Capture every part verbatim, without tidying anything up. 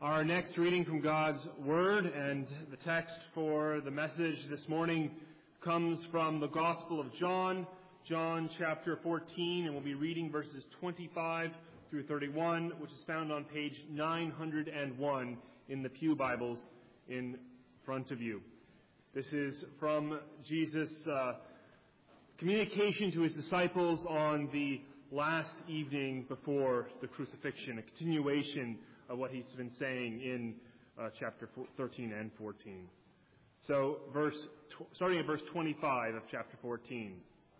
Our next reading from God's Word and the text for the message this morning comes from the Gospel of John, John chapter fourteen, and we'll be reading verses twenty-five through thirty-one, which is found on page nine hundred one in the Pew Bibles in front of you. This is from Jesus' uh, communication to his disciples on the last evening before the crucifixion, a continuation of what he's been saying in uh, chapter thirteen and fourteen. So, verse tw- starting at verse twenty-five of chapter fourteen.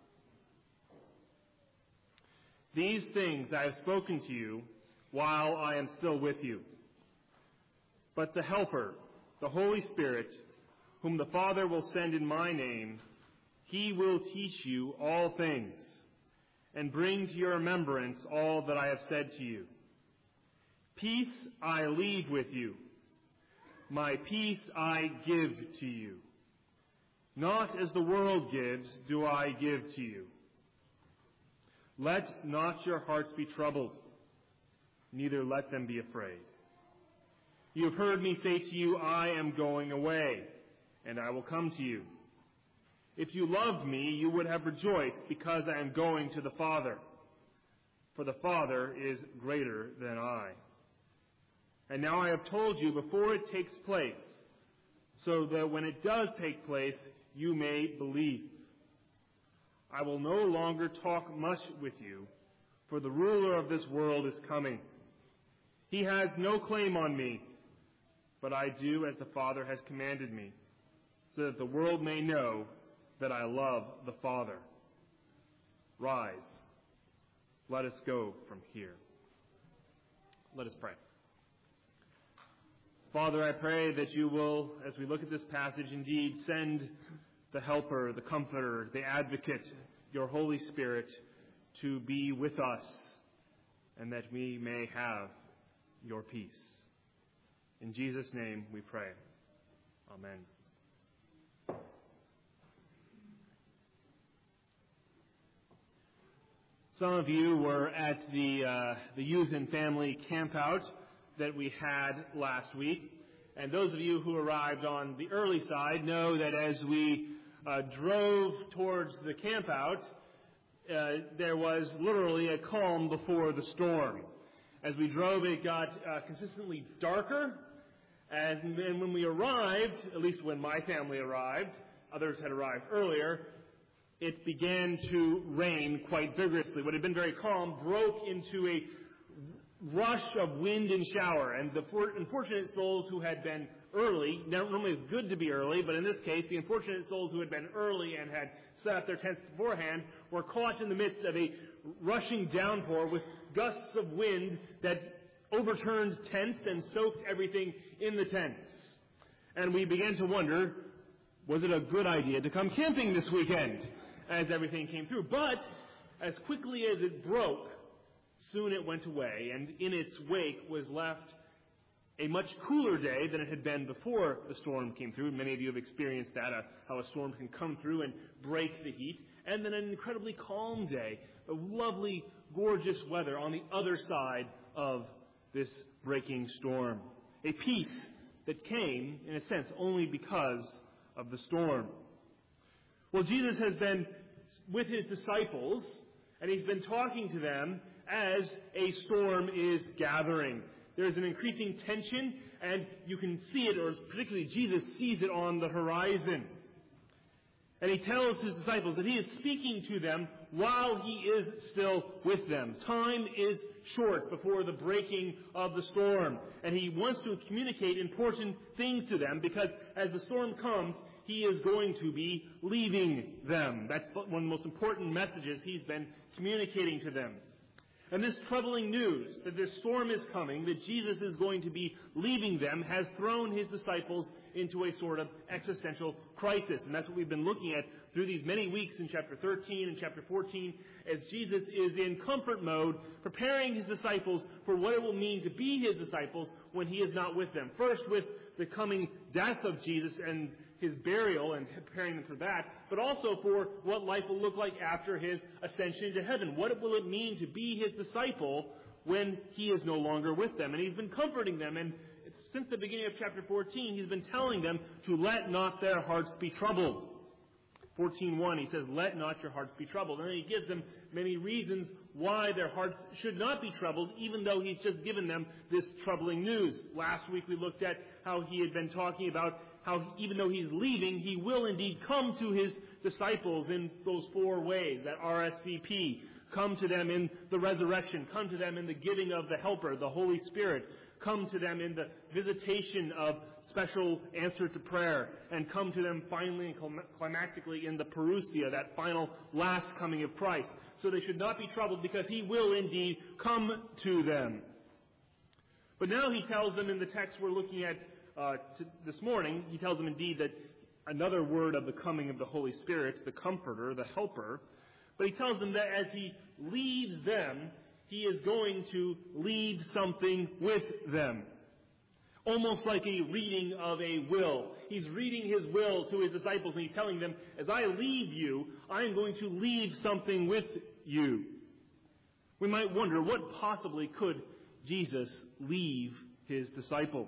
These things I have spoken to you while I am still with you. But the Helper, the Holy Spirit, whom the Father will send in my name, he will teach you all things and bring to your remembrance all that I have said to you. Peace I leave with you. My peace I give to you. Not as the world gives do I give to you. Let not your hearts be troubled, neither let them be afraid. You have heard me say to you, I am going away, and I will come to you. If you loved me, you would have rejoiced because I am going to the Father, for the Father is greater than I. And now I have told you before it takes place, so that when it does take place, you may believe. I will no longer talk much with you, for the ruler of this world is coming. He has no claim on me, but I do as the Father has commanded me, so that the world may know that I love the Father. Rise, let us go from here. Let us pray. Father, I pray that you will, as we look at this passage, indeed send the Helper, the Comforter, the Advocate, your Holy Spirit, to be with us, and that we may have your peace. In Jesus' name we pray. Amen. Some of you were at the uh, the youth and family campout that we had last week. And those of you who arrived on the early side know that as we uh, drove towards the campout, uh, there was literally a calm before the storm. As we drove, it got uh, consistently darker. And then when we arrived, at least when my family arrived, others had arrived earlier, it began to rain quite vigorously. What had been very calm broke into a rush of wind and shower, and the unfortunate souls who had been early, normally it's good to be early, but in this case, the unfortunate souls who had been early and had set up their tents beforehand were caught in the midst of a rushing downpour with gusts of wind that overturned tents and soaked everything in the tents. And we began to wonder, was it a good idea to come camping this weekend as everything came through? But as quickly as it broke, soon it went away, and in its wake was left a much cooler day than it had been before the storm came through. Many of you have experienced that, uh, how a storm can come through and break the heat. And then an incredibly calm day, a lovely, gorgeous weather on the other side of this breaking storm. A peace that came, in a sense, only because of the storm. Well, Jesus has been with his disciples, and he's been talking to them as a storm is gathering. There's an increasing tension, and you can see it, or particularly Jesus sees it on the horizon. And he tells his disciples that he is speaking to them while he is still with them. Time is short before the breaking of the storm, and he wants to communicate important things to them, because as the storm comes, he is going to be leaving them. That's one of the most important messages he's been communicating to them. And this troubling news that this storm is coming, that Jesus is going to be leaving them, has thrown his disciples into a sort of existential crisis. And that's what we've been looking at through these many weeks in chapter thirteen and chapter fourteen, as Jesus is in comfort mode, preparing his disciples for what it will mean to be his disciples when he is not with them. First with the coming death of Jesus and his burial and preparing them for that, but also for what life will look like after his ascension to heaven. What will it mean to be his disciple when he is no longer with them? And he's been comforting them and Since the beginning of chapter fourteen, he's been telling them to let not their hearts be troubled. fourteen one, he says, let not your hearts be troubled. And then he gives them many reasons why their hearts should not be troubled, even though he's just given them this troubling news. Last week we looked at how he had been talking about how even though he's leaving, he will indeed come to his disciples in those four ways, that R S V P. Come to them in the resurrection. Come to them in the giving of the Helper, the Holy Spirit. Come to them in the visitation of special answer to prayer. And come to them finally and climactically in the parousia, that final last coming of Christ. So they should not be troubled because he will indeed come to them. But now he tells them in the text we're looking at uh, to, this morning, he tells them indeed that another word of the coming of the Holy Spirit, the Comforter, the Helper. But he tells them that as he leaves them, he is going to leave something with them. Almost like a reading of a will. He's reading his will to his disciples and he's telling them, as I leave you, I'm going to leave something with you. We might wonder, what possibly could Jesus leave his disciples?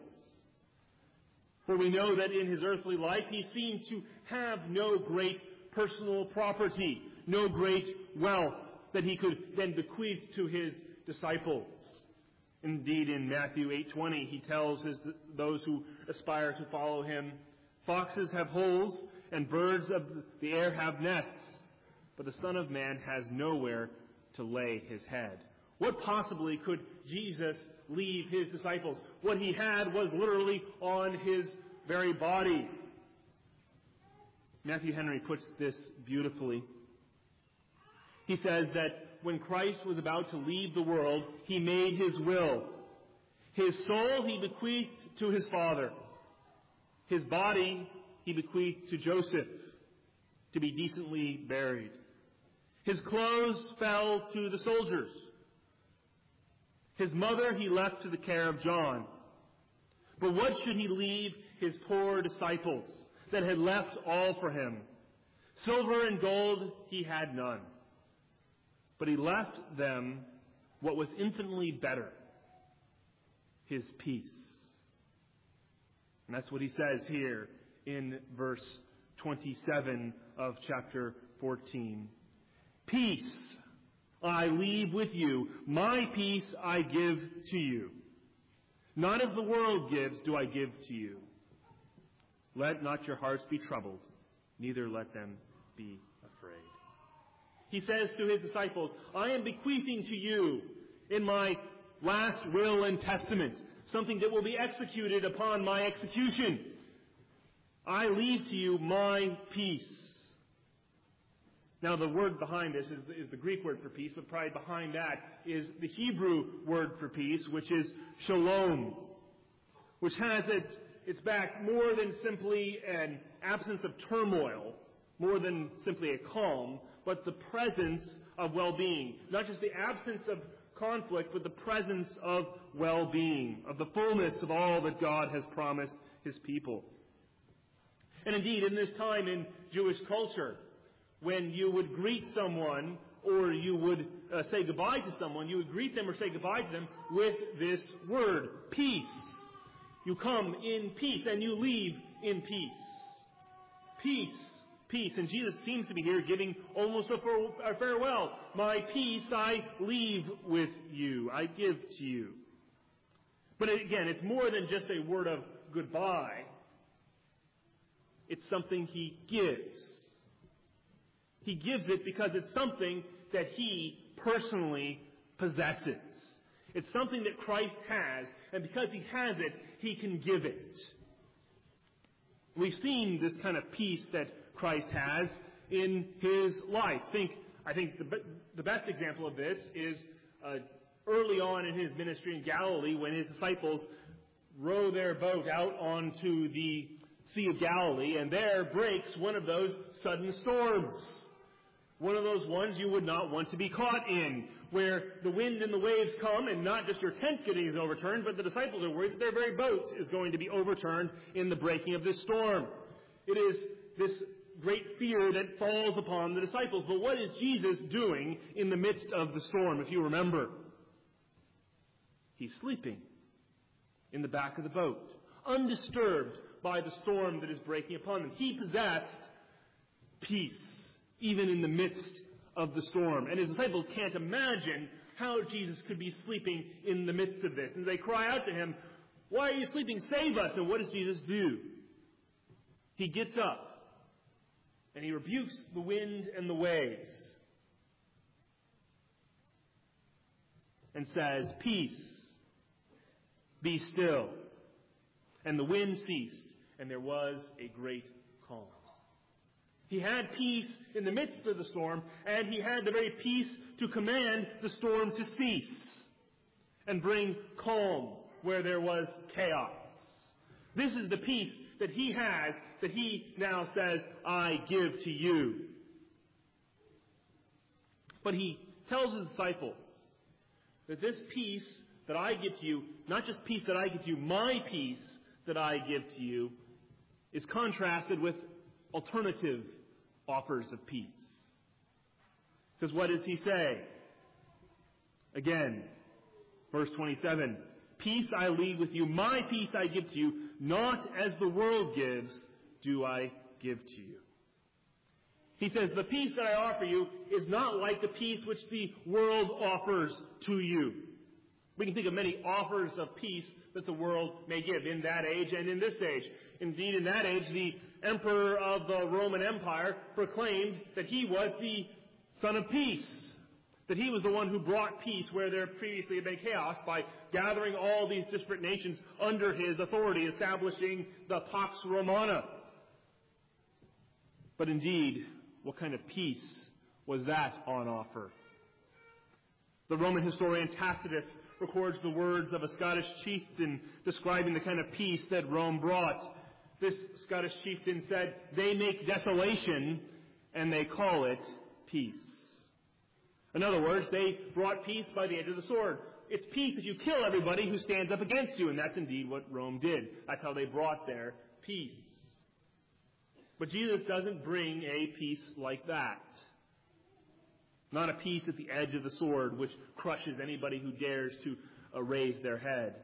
For we know that in his earthly life he seemed to have no great personal property, no great wealth that he could then bequeath to his disciples. Indeed, in Matthew eight twenty, he tells his, those who aspire to follow him, foxes have holes and birds of the air have nests, but the Son of Man has nowhere to lay his head. What possibly could Jesus leave his disciples? What he had was literally on his very body. Matthew Henry puts this beautifully. He says that when Christ was about to leave the world, he made his will. His soul he bequeathed to his Father. His body he bequeathed to Joseph to be decently buried. His clothes fell to the soldiers. His mother he left to the care of John. But what should he leave his poor disciples that had left all for him? Silver and gold he had none. But he left them what was infinitely better, his peace. And that's what he says here in verse twenty-seven of chapter fourteen. Peace I leave with you, my peace I give to you. Not as the world gives do I give to you. Let not your hearts be troubled, neither let them be afraid. He says to his disciples, I am bequeathing to you in my last will and testament something that will be executed upon my execution. I leave to you my peace. Now the word behind this is the, is the Greek word for peace, but probably behind that is the Hebrew word for peace, which is shalom, which has its, its back more than simply an absence of turmoil, more than simply a calm, but the presence of well-being. Not just the absence of conflict, but the presence of well-being, of the fullness of all that God has promised his people. And indeed, in this time in Jewish culture, when you would greet someone or you would uh, say goodbye to someone, you would greet them or say goodbye to them with this word, peace. You come in peace and you leave in peace. Peace. Peace. And Jesus seems to be here giving almost a farewell. My peace I leave with you. I give to you. But again, it's more than just a word of goodbye. It's something he gives. He gives it because it's something that he personally possesses. It's something that Christ has, and because he has it, he can give it. We've seen this kind of peace that Christ has in his life. Think, I think the, the best example of this is uh, early on in his ministry in Galilee when his disciples row their boat out onto the Sea of Galilee, and there breaks one of those sudden storms. One of those ones you would not want to be caught in, where the wind and the waves come, and not just your tent getting overturned, but the disciples are worried that their very boat is going to be overturned in the breaking of this storm. It is this great fear that falls upon the disciples. But what is Jesus doing in the midst of the storm, if you remember? He's sleeping in the back of the boat. undisturbed by the storm that is breaking upon them. He possessed peace, even in the midst of the storm. And his disciples can't imagine how Jesus could be sleeping in the midst of this. And they cry out to him, "Why are you sleeping? Save us!" And what does Jesus do? He gets up and he rebukes the wind and the waves and says, "Peace, be still." And the wind ceased, and there was a great calm. He had peace in the midst of the storm, and he had the very peace to command the storm to cease and bring calm where there was chaos. This is the peace that he has, that he now says, "I give to you." But he tells his disciples that this peace that I give to you, not just peace that I give to you, my peace that I give to you, is contrasted with alternative offers of peace. Because what does he say? Again, verse twenty-seven, "Peace I leave with you, my peace I give to you, not as the world gives, do I give to you." He says, the peace that I offer you is not like the peace which the world offers to you. We can think of many offers of peace that the world may give in that age and in this age. Indeed, in that age, the emperor of the Roman Empire proclaimed that he was the Son of Peace, that he was the one who brought peace where there previously had been chaos by gathering all these disparate nations under his authority, establishing the Pax Romana. But indeed, what kind of peace was that on offer? The Roman historian Tacitus records the words of a Scottish chieftain describing the kind of peace that Rome brought. This Scottish chieftain said, "They make desolation and they call it peace." In other words, they brought peace by the edge of the sword. It's peace if you kill everybody who stands up against you, and that's indeed what Rome did. That's how they brought their peace. But Jesus doesn't bring a peace like that. Not a peace at the edge of the sword, which crushes anybody who dares to uh, raise their head.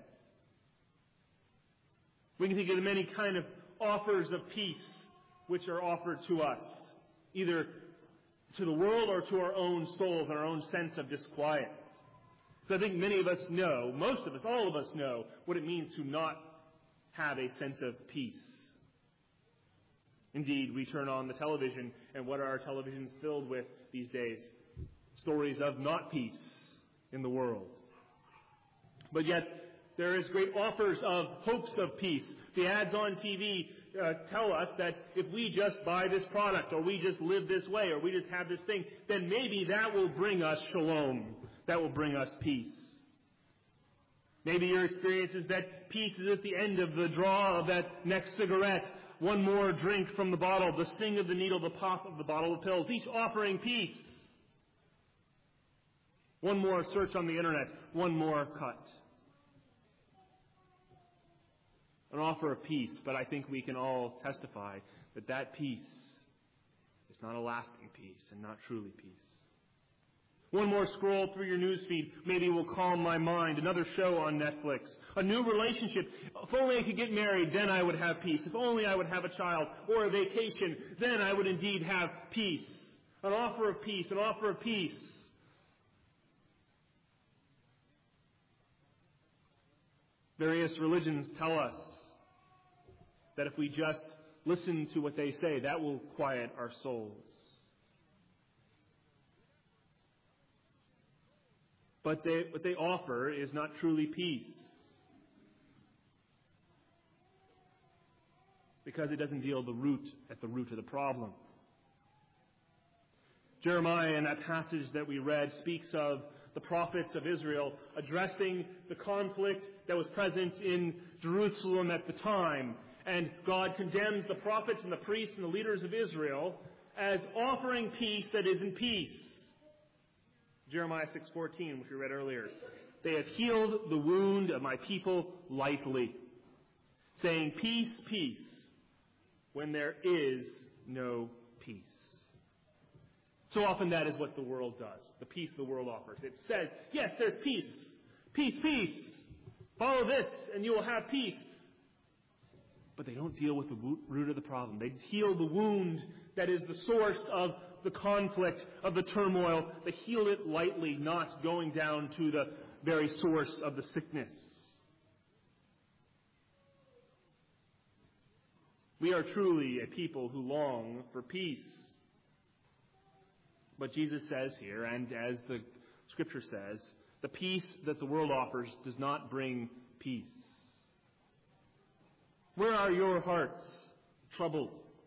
We can think of the many kind of offers of peace which are offered to us, either to the world or to our own souls and our own sense of disquiet. So I think many of us know, most of us, all of us know, what it means to not have a sense of peace. Indeed, we turn on the television, and what are our televisions filled with these days? Stories of not peace in the world. But yet, there is great offers of hopes of peace. The ads on T V uh, tell us that if we just buy this product, or we just live this way, or we just have this thing, then maybe that will bring us shalom. That will bring us peace. Maybe your experience is that peace is at the end of the draw of that next cigarette. One more drink from the bottle, the sting of the needle, the pop of the bottle of pills, each offering peace. One more search on the internet, one more cut. An offer of peace, but I think we can all testify that that peace is not a lasting peace and not truly peace. One more scroll through your newsfeed maybe will calm my mind. Another show on Netflix. A new relationship. If only I could get married, then I would have peace. If only I would have a child or a vacation, then I would indeed have peace. An offer of peace, an offer of peace. Various religions tell us that if we just listen to what they say, that will quiet our souls. But they, what they offer is not truly peace, because it doesn't deal the root at the root of the problem. Jeremiah, in that passage that we read, speaks of the prophets of Israel addressing the conflict that was present in Jerusalem at the time. And God condemns the prophets and the priests and the leaders of Israel as offering peace that isn't peace. Jeremiah six fourteen, which we read earlier. They have healed the wound of my people lightly, saying, peace, peace, when there is no peace. So often that is what the world does, the peace the world offers. It says, yes, there's peace. Peace, peace. Follow this and you will have peace. but they don't deal with the root of the problem. They heal the wound that is the source of the conflict, of the turmoil. They heal it lightly, not going down to the very source of the sickness. We are truly a people who long for peace. But Jesus says here, and as the Scripture says, the peace that the world offers does not bring peace. Where are your hearts troubled?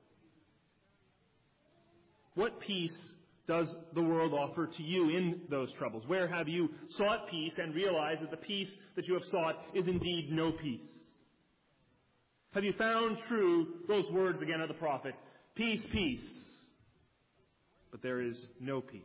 What peace does the world offer to you in those troubles? Where have you sought peace and realized that the peace that you have sought is indeed no peace? Have you found true those words again of the prophet, peace, peace, but there is no peace?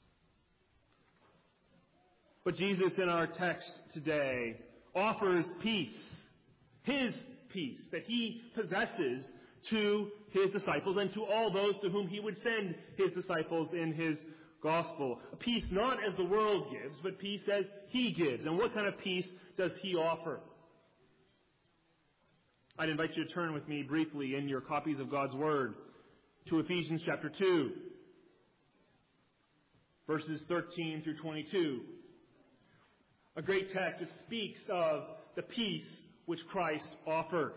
But Jesus in our text today offers peace, His peace that He possesses to His disciples and to all those to whom He would send His disciples in His gospel. A peace not as the world gives, but peace as He gives. And what kind of peace does He offer? I'd invite you to turn with me briefly in your copies of God's Word to Ephesians chapter two, verses thirteen through twenty-two. A great text that speaks of the peace which Christ offers.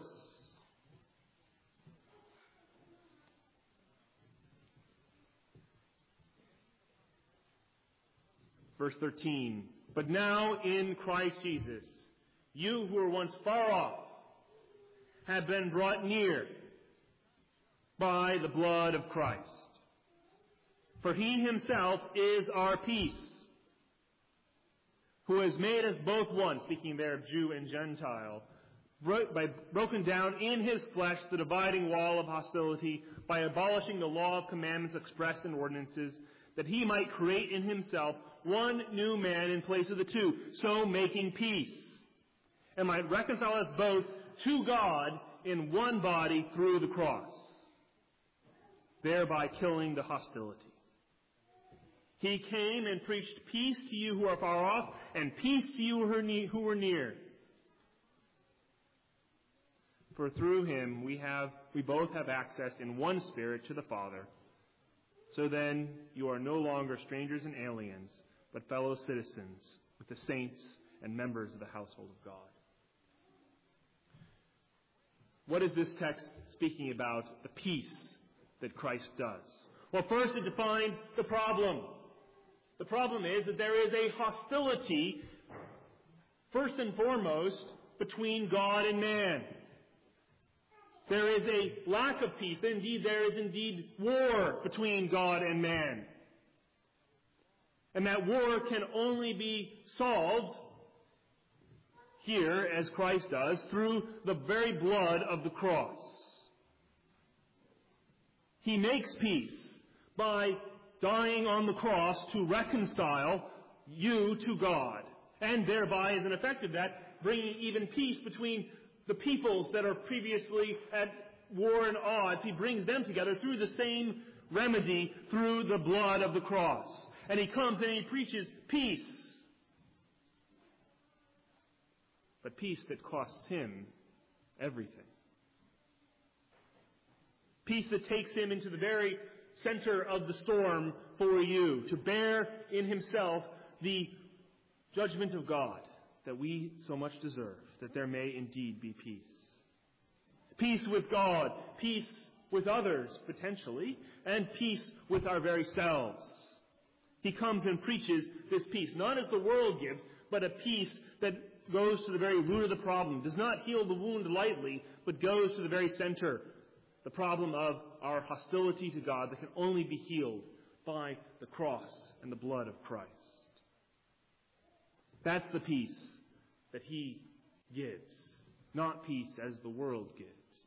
Verse thirteen, but now in Christ Jesus, you who were once far off have been brought near by the blood of Christ. For He Himself is our peace, who has made us both one, speaking there of Jew and Gentile, by broken down in His flesh the dividing wall of hostility, by abolishing the law of commandments expressed in ordinances, that He might create in Himself one new man in place of the two, so making peace, and might reconcile us both to God in one body through the cross, thereby killing the hostility. He came and preached peace to you who are far off, and peace to you who are near. For through Him we have we both have access in one Spirit to the Father. So then you are no longer strangers and aliens, but fellow citizens with the saints and members of the household of God. What is this text speaking about the peace that Christ does? Well, first it defines the problem. The problem is that there is a hostility, first and foremost, between God and man. There is a lack of peace. Indeed, there is indeed war between God and man. And that war can only be solved here, as Christ does, through the very blood of the cross. He makes peace by dying on the cross to reconcile you to God, and thereby, as an effect of that, bringing even peace between the peoples that are previously at war and odds. He brings them together through the same remedy, through the blood of the cross. And He comes and He preaches peace. But peace that costs Him everything. Peace that takes Him into the very center of the storm for you, to bear in Himself the judgment of God that we so much deserve, that there may indeed be peace. Peace with God, peace with others, potentially, and peace with our very selves. He comes and preaches this peace, not as the world gives, but a peace that goes to the very root of the problem, does not heal the wound lightly, but goes to the very center, the problem of our hostility to God that can only be healed by the cross and the blood of Christ. That's the peace that He gives, not peace as the world gives.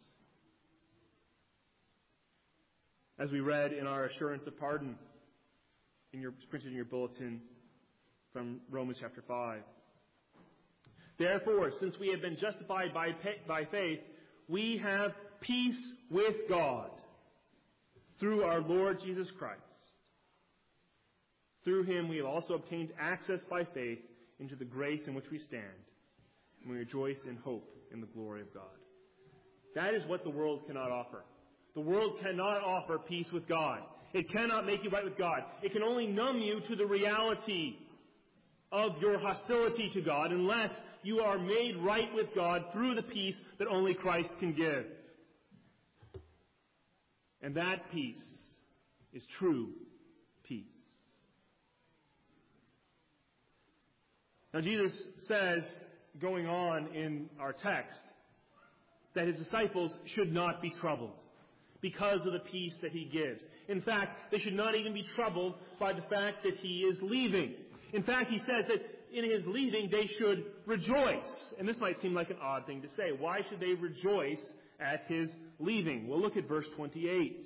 As we read in our assurance of pardon, in your printed in your bulletin from Romans chapter five. Therefore, since we have been justified by, by faith, we have peace with God through our Lord Jesus Christ. Through Him we have also obtained access by faith into the grace in which we stand, and we rejoice in hope in the glory of God. That is what the world cannot offer. The world cannot offer peace with God. It cannot make you right with God. It can only numb you to the reality of your hostility to God unless you are made right with God through the peace that only Christ can give. And that peace is true peace. Now Jesus says, going on in our text, that his disciples should not be troubled because of the peace that he gives. In fact, they should not even be troubled by the fact that he is leaving. In fact, he says that in his leaving they should rejoice. And this might seem like an odd thing to say. Why should they rejoice at his leaving? Well, look at verse twenty-eight.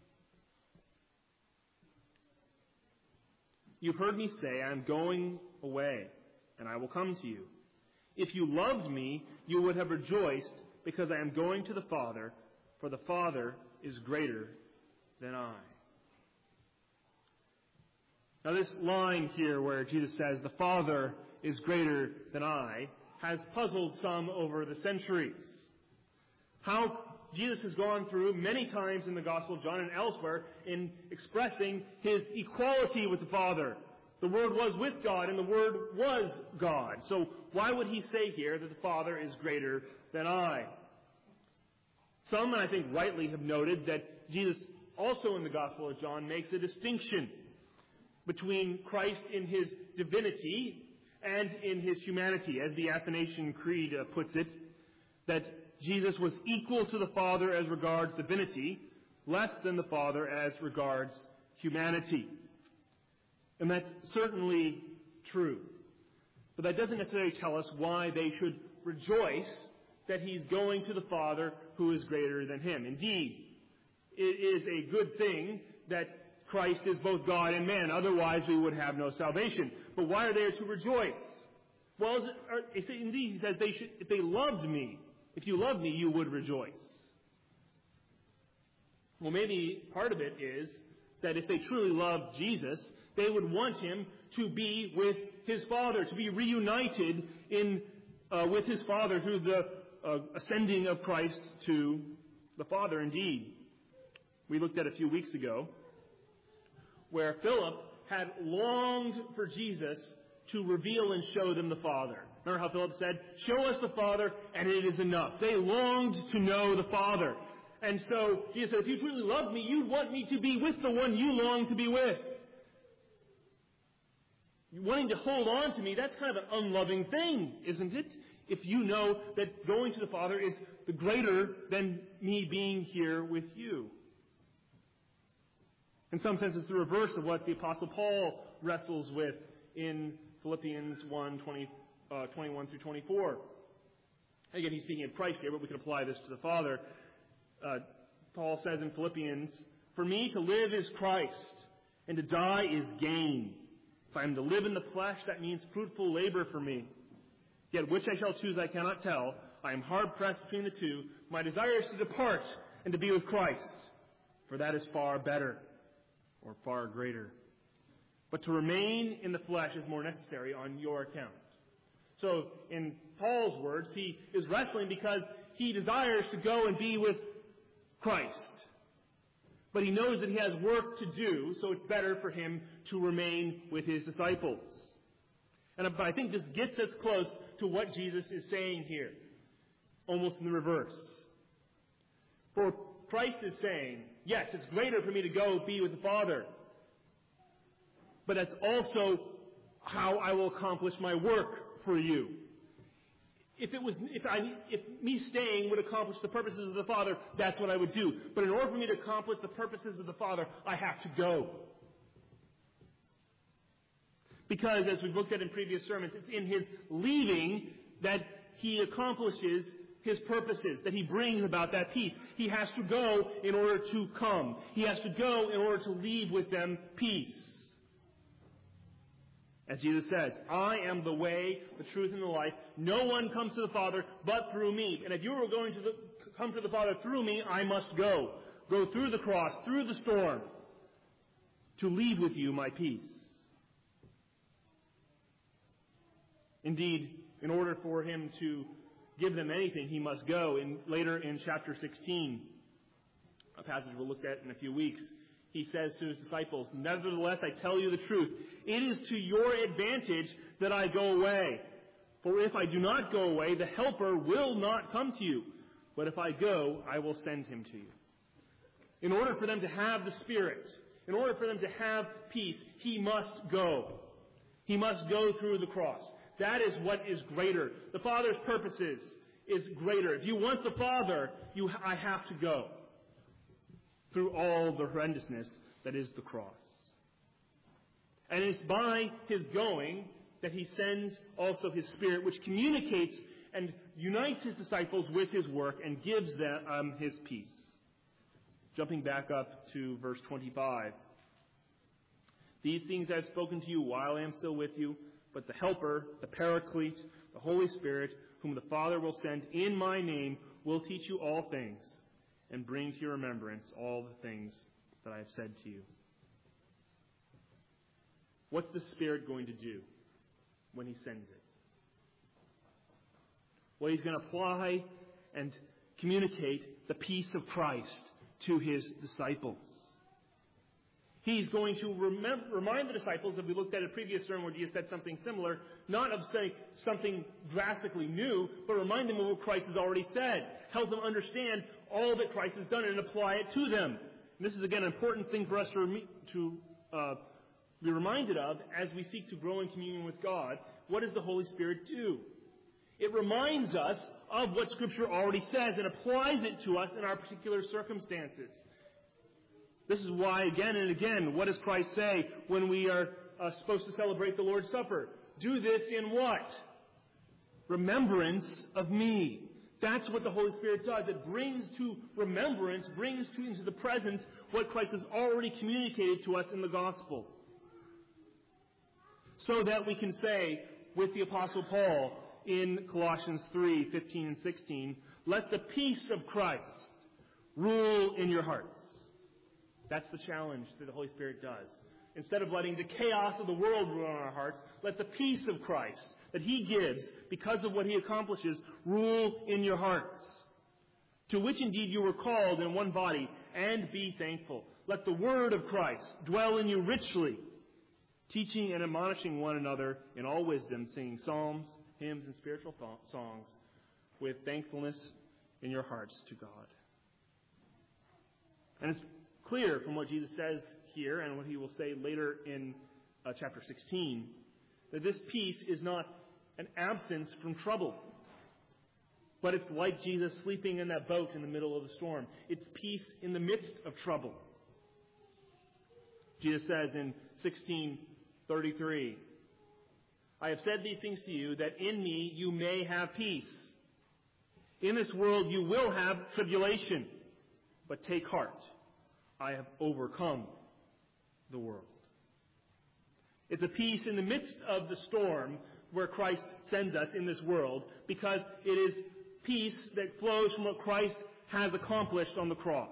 You've heard me say, I am going away, and I will come to you. If you loved me, you would have rejoiced, because I am going to the Father, for the Father is greater than I. Now this line here where Jesus says, the Father is greater than I, has puzzled some over the centuries. How Jesus has gone through many times in the Gospel of John and elsewhere in expressing his equality with the Father. The Word was with God and the Word was God. So why would he say here that the Father is greater than I? Some, I think rightly, have noted that Jesus also in the Gospel of John makes a distinction between Christ in his divinity and in his humanity, as the Athanasian Creed uh, puts it, that Jesus was equal to the Father as regards divinity, less than the Father as regards humanity. And that's certainly true. But that doesn't necessarily tell us why they should rejoice that he's going to the Father who is greater than him. Indeed, it is a good thing that Christ is both God and man. Otherwise, we would have no salvation. But why are they to rejoice? Well, is it, or, if it, indeed, he says they should, if they loved me, if you loved me, you would rejoice. Well, maybe part of it is that if they truly loved Jesus, they would want him to be with his Father, to be reunited in uh, with his Father through the uh, ascending of Christ to the Father. Indeed, we looked at a few weeks ago where Philip had longed for Jesus to reveal and show them the Father. Remember how Philip said, show us the Father and it is enough. They longed to know the Father. And so Jesus said, if you truly loved me, you'd want me to be with the one you long to be with. Wanting to hold on to me, that's kind of an unloving thing, isn't it? If you know that going to the Father is the greater than me being here with you. In some sense, it's the reverse of what the Apostle Paul wrestles with in Philippians one, twenty, uh, twenty-one through twenty-four. Again, he's speaking of Christ here, but we can apply this to the Father. Uh, Paul says in Philippians, for me to live is Christ, and to die is gain. If I am to live in the flesh, that means fruitful labor for me. Yet which I shall choose I cannot tell. I am hard-pressed between the two. My desire is to depart and to be with Christ, for that is far better, or far greater. But to remain in the flesh is more necessary on your account. So, in Paul's words, he is wrestling because he desires to go and be with Christ. But he knows that he has work to do, so it's better for him to remain with his disciples. And I think this gets us close to what Jesus is saying here, almost in the reverse. For Christ is saying, yes, it's greater for me to go be with the Father, but that's also how I will accomplish my work for you. If it was, if I, if me staying would accomplish the purposes of the Father, that's what I would do. But in order for me to accomplish the purposes of the Father, I have to go. Because, as we've looked at in previous sermons, it's in his leaving that he accomplishes his purposes, that he brings about that peace. He has to go in order to come. He has to go in order to leave with them peace. As Jesus says, I am the way, the truth, and the life. No one comes to the Father but through me. And if you are going to the, come to the Father through me, I must go. Go through the cross, through the storm, to leave with you my peace. Indeed, in order for him to give them anything, he must go. In, later in chapter sixteen, a passage we'll look at in a few weeks, he says to his disciples, "Nevertheless, I tell you the truth. It is to your advantage that I go away. For if I do not go away, the Helper will not come to you. But if I go, I will send him to you." In order for them to have the Spirit, in order for them to have peace, he must go. He must go through the cross. That is what is greater. The Father's purposes is greater. If you want the Father, you, I have to go through all the horrendousness that is the cross. And it's by his going that he sends also his Spirit, which communicates and unites his disciples with his work and gives them um, his peace. Jumping back up to verse twenty-five. "These things I have spoken to you while I am still with you, but the Helper, the Paraclete, the Holy Spirit, whom the Father will send in my name, will teach you all things and bring to your remembrance all the things that I have said to you." What's the Spirit going to do when he sends it? Well, he's going to apply and communicate the peace of Christ to his disciples. He's going to remember, remind the disciples, that we looked at a previous sermon where Jesus said something similar, not of saying something drastically new, but remind them of what Christ has already said. Help them understand all that Christ has done and apply it to them. And this is, again, an important thing for us to, to uh, be reminded of as we seek to grow in communion with God. What does the Holy Spirit do? It reminds us of what Scripture already says and applies it to us in our particular circumstances. This is why, again and again, what does Christ say when we are uh, supposed to celebrate the Lord's Supper? Do this in what? Remembrance of me. That's what the Holy Spirit does. It brings to remembrance, brings to into the present what Christ has already communicated to us in the gospel. So that we can say with the Apostle Paul in Colossians three, fifteen and sixteen, "Let the peace of Christ rule in your hearts." That's the challenge that the Holy Spirit does. Instead of letting the chaos of the world rule in our hearts, let the peace of Christ that he gives because of what he accomplishes rule in your hearts. "To which indeed you were called in one body, and be thankful. Let the word of Christ dwell in you richly, teaching and admonishing one another in all wisdom, singing psalms, hymns, and spiritual th- songs with thankfulness in your hearts to God." And it's clear from what Jesus says here and what he will say later in uh, chapter sixteen that this peace is not an absence from trouble, but it's like Jesus sleeping in that boat in the middle of the storm. It's peace in the midst of trouble. Jesus says in sixteen thirty-three, "I have said these things to you that in me you may have peace. In this world you will have tribulation, but take heart. I have overcome the world." It's a peace in the midst of the storm where Christ sends us in this world, because it is peace that flows from what Christ has accomplished on the cross.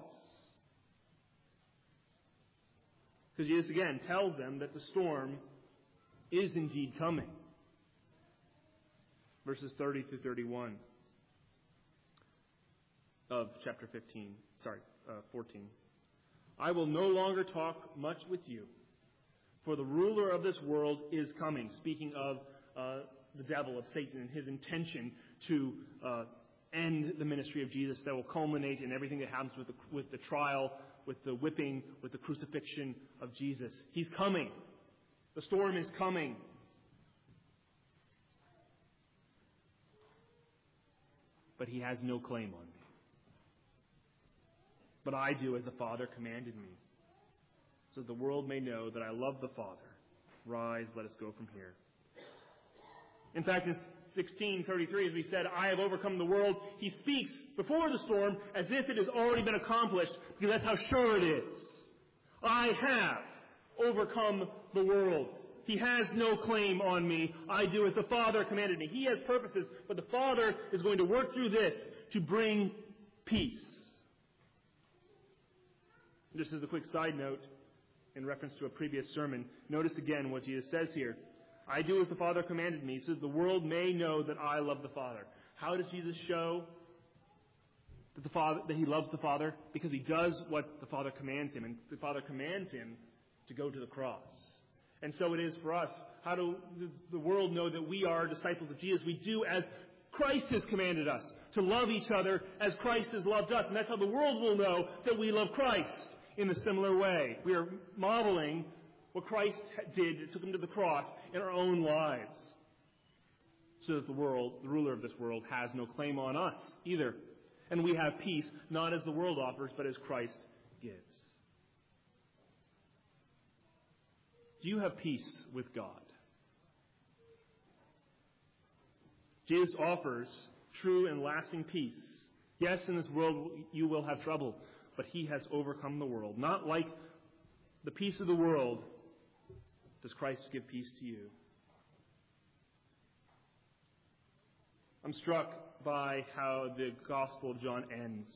Because Jesus again tells them that the storm is indeed coming. Verses thirty through thirty-one of chapter fifteen, sorry, uh, fourteen. "I will no longer talk much with you, for the ruler of this world is coming." Speaking of uh, the devil, of Satan, and his intention to uh, end the ministry of Jesus that will culminate in everything that happens with the, with the trial, with the whipping, with the crucifixion of Jesus. He's coming. The storm is coming. But he has no claim on me. "But I do as the Father commanded me, so that the world may know that I love the Father. Rise, let us go from here." In fact, in sixteen thirty-three, as we said, "I have overcome the world," he speaks before the storm as if it has already been accomplished, because that's how sure it is. I have overcome the world. He has no claim on me. I do as the Father commanded me. He has purposes, but the Father is going to work through this to bring peace. Just as a quick side note, in reference to a previous sermon, notice again what Jesus says here. "I do as the Father commanded me, so that the world may know that I love the Father." How does Jesus show that the Father, that he loves the Father? Because he does what the Father commands him, and the Father commands him to go to the cross. And so it is for us. How do the world know that we are disciples of Jesus? We do as Christ has commanded us, to love each other as Christ has loved us. And that's how the world will know that we love Christ in a similar way. We are modeling what Christ did. It took him to the cross in our own lives. So that the world, the ruler of this world, has no claim on us either. And we have peace, not as the world offers, but as Christ gives. Do you have peace with God? Jesus offers true and lasting peace. Yes, in this world you will have trouble, but he has overcome the world. Not like the peace of the world does Christ give peace to you. I'm struck by how the Gospel of John ends.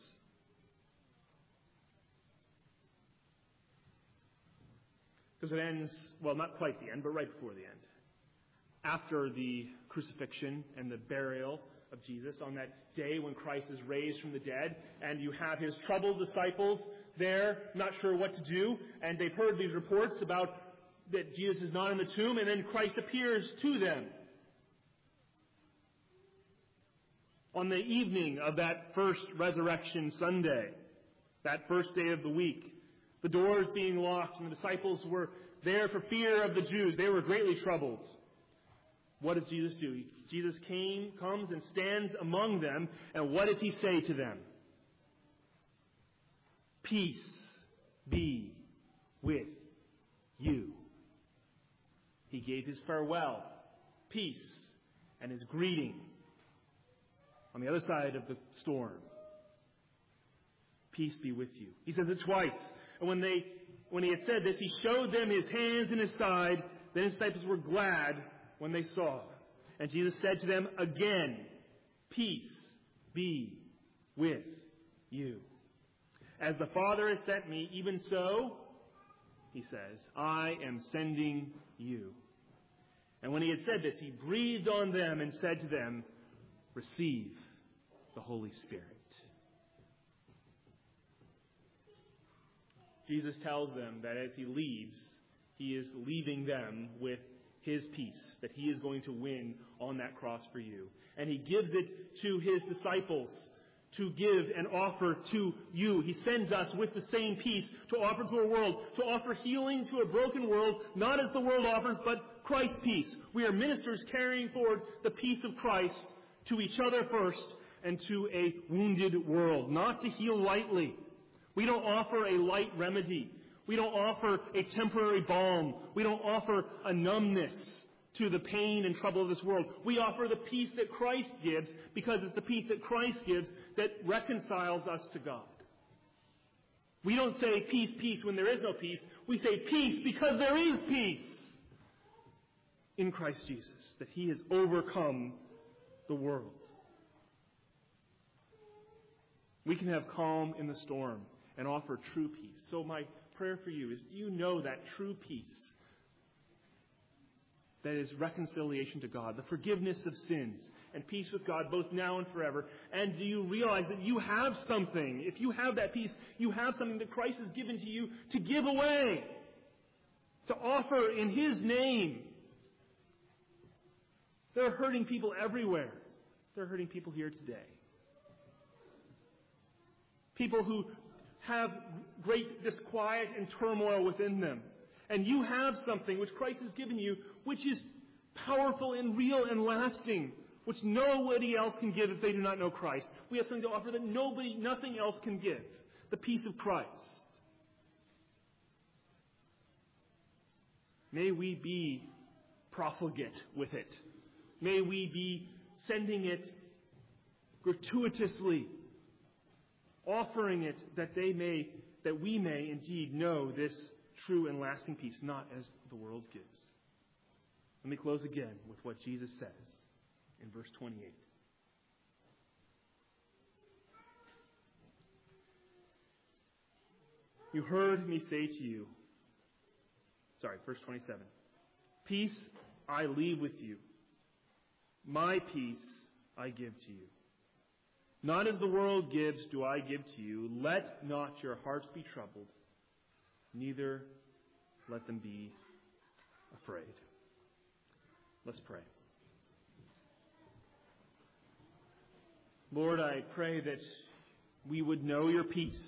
Because it ends, well, not quite the end, but right before the end. After the crucifixion and the burial of Jesus, on that day when Christ is raised from the dead, and you have his troubled disciples there, not sure what to do, and they've heard these reports about that Jesus is not in the tomb, and then Christ appears to them. On the evening of that first Resurrection Sunday, that first day of the week, the doors being locked, and the disciples were there for fear of the Jews. They were greatly troubled. What does Jesus do? Jesus came, comes and stands among them, and what does he say to them? Peace be with you. He gave his farewell, peace, and his greeting on the other side of the storm. Peace be with you. He says it twice. And when they, when he had said this, he showed them his hands and his side. Then his disciples were glad when they saw. And Jesus said to them again, peace be with you. As the Father has sent me, even so, he says, I am sending you. And when he had said this, he breathed on them and said to them, receive the Holy Spirit. Jesus tells them that as he leaves, he is leaving them with his peace that he is going to win on that cross for you. And he gives it to his disciples to give and offer to you. He sends us with the same peace to offer to a world, to offer healing to a broken world, not as the world offers, but Christ's peace. We are ministers carrying forward the peace of Christ to each other first and to a wounded world, not to heal lightly. We don't offer a light remedy. We don't offer a temporary balm. We don't offer a numbness to the pain and trouble of this world. We offer the peace that Christ gives, because it's the peace that Christ gives that reconciles us to God. We don't say peace, peace when there is no peace. We say peace because there is peace in Christ Jesus, that he has overcome the world. We can have calm in the storm and offer true peace. So my prayer for you is, do you know that true peace that is reconciliation to God, the forgiveness of sins, and peace with God both now and forever? And do you realize that you have something? If you have that peace, you have something that Christ has given to you to give away, to offer in his name. There are hurting people everywhere. There are hurting people here today. People who have great disquiet and turmoil within them. And you have something which Christ has given you, which is powerful and real and lasting, which nobody else can give if they do not know Christ. We have something to offer that nobody, nothing else can give. The peace of Christ. May we be profligate with it. May we be sending it gratuitously, offering it that they may, that we may indeed know this true and lasting peace, not as the world gives. Let me close again with what Jesus says in verse twenty-eight. You heard me say to you, sorry, verse twenty-seven. Peace I leave with you. My peace I give to you. Not as the world gives do I give to you. Let not your hearts be troubled, neither let them be afraid. Let's pray. Lord, I pray that we would know your peace.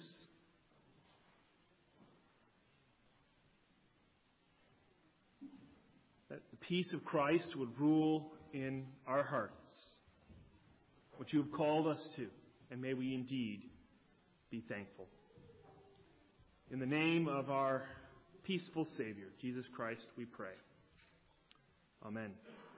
That the peace of Christ would rule in our hearts, which you have called us to, and may we indeed be thankful. In the name of our peaceful Savior, Jesus Christ, we pray. Amen.